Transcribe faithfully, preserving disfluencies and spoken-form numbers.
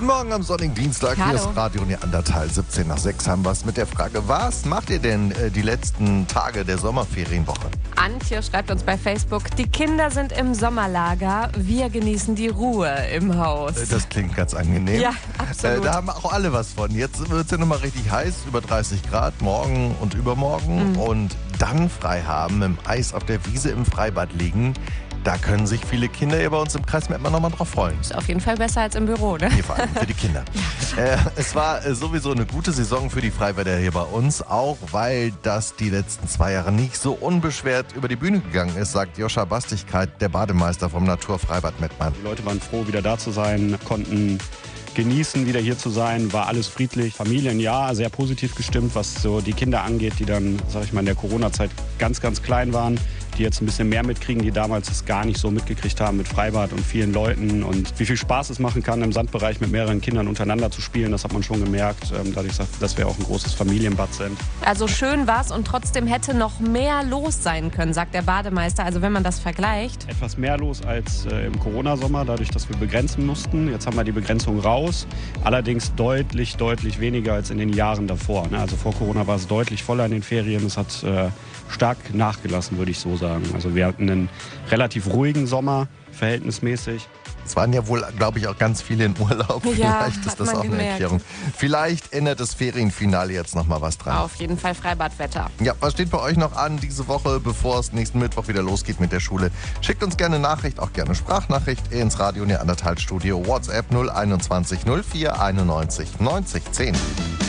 Morgen am sonnigen Dienstag. Hallo. Hier ist Radio Neandertal. siebzehn nach sechs haben wir es mit der Frage, was macht ihr denn äh, die letzten Tage der Sommerferienwoche? Antje schreibt uns bei Facebook, die Kinder sind im Sommerlager, wir genießen die Ruhe im Haus. Äh, das klingt ganz angenehm. Ja, absolut. Äh, da haben auch alle was von. Jetzt wird es ja nochmal richtig heiß, über dreißig Grad, morgen und übermorgen. Mhm. Und dann frei haben, im Eis auf der Wiese im Freibad liegen. Da können sich viele Kinder hier bei uns im Kreis Mettmann nochmal drauf freuen. Ist auf jeden Fall besser als im Büro, ne? Hier vor allem für die Kinder. äh, es war äh, sowieso eine gute Saison für die Freibäder hier bei uns, auch weil das die letzten zwei Jahre nicht so unbeschwert über die Bühne gegangen ist, sagt Joscha Bastigkeit, der Bademeister vom Naturfreibad Mettmann. Die Leute waren froh, wieder da zu sein, konnten genießen, wieder hier zu sein, war alles friedlich. Familien, ja, sehr positiv gestimmt, was so die Kinder angeht, die dann, sag ich mal, in der Corona-Zeit ganz, ganz klein waren, die jetzt ein bisschen mehr mitkriegen, die damals das gar nicht so mitgekriegt haben mit Freibad und vielen Leuten und wie viel Spaß es machen kann, im Sandbereich mit mehreren Kindern untereinander zu spielen, das hat man schon gemerkt, dadurch, dass wir auch ein großes Familienbad sind. Also schön war's und trotzdem hätte noch mehr los sein können, sagt der Bademeister, also wenn man das vergleicht. Etwas mehr los als äh, im Corona-Sommer, dadurch, dass wir begrenzen mussten. Jetzt haben wir die Begrenzung raus, allerdings deutlich, deutlich weniger als in den Jahren davor. Ne? Also vor Corona war es deutlich voller in den Ferien, es hat äh, stark nachgelassen, würde ich so sagen. Also wir hatten einen relativ ruhigen Sommer, verhältnismäßig. Es waren ja wohl, glaube ich, auch ganz viele in Urlaub. Ja, Vielleicht ist hat das man auch eine gemerkt. Erklärung. Vielleicht ändert das Ferienfinale jetzt nochmal was dran. Auf jeden Fall Freibadwetter. Ja, was steht bei euch noch an diese Woche, bevor es nächsten Mittwoch wieder losgeht mit der Schule? Schickt uns gerne Nachricht, auch gerne Sprachnachricht ins Radio Neandertal Studio. WhatsApp null einundzwanzig null vier einundneunzig neunzig zehn.